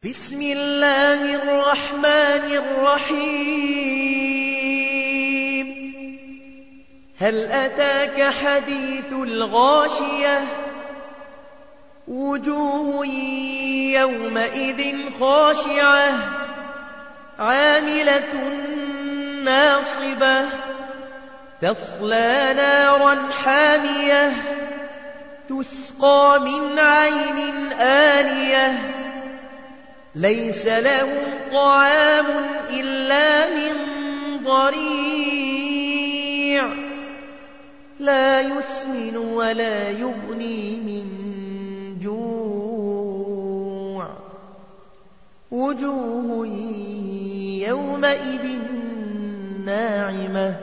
بسم الله الرحمن الرحيم هل أتاك حديث الغاشية وجوه يومئذ خاشعة عاملة ناصبة تصلى نارا حامية تسقى من عين آنية ليس لهم طعام إلا من ضريع لا يسمن ولا يغني من جوع وجوه يومئذ ناعمة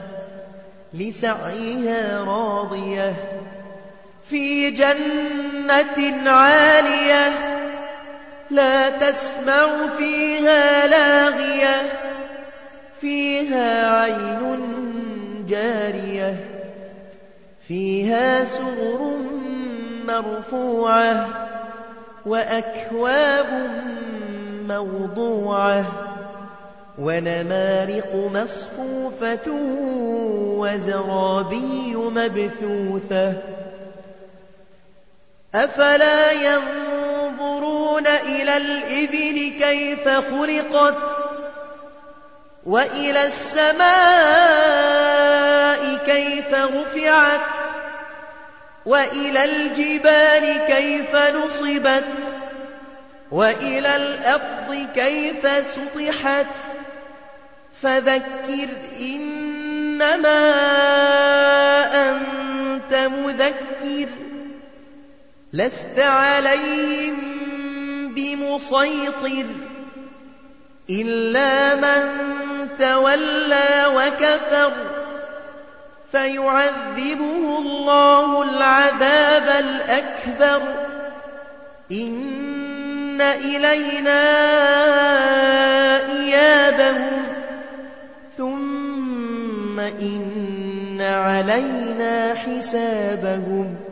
لسعيها راضية في جنة عالية لا تسمع فيها لاغية فيها عين جارية فيها سرر مرفوعة وأكواب موضوعة ونمارق مصفوفة وزرابي مبثوثة أفلا ينظرون إلى الإبل كيف خلقت وإلى السماء كيف رفعت وإلى الجبال كيف نصبت وإلى الأرض كيف سطحت فذكر إنما أنت مذكر لست عليهم بمسيطر إلا من تولى وكفر فيعذبه الله العذاب الأكبر إن إلينا إيابهم ثم إن علينا حسابهم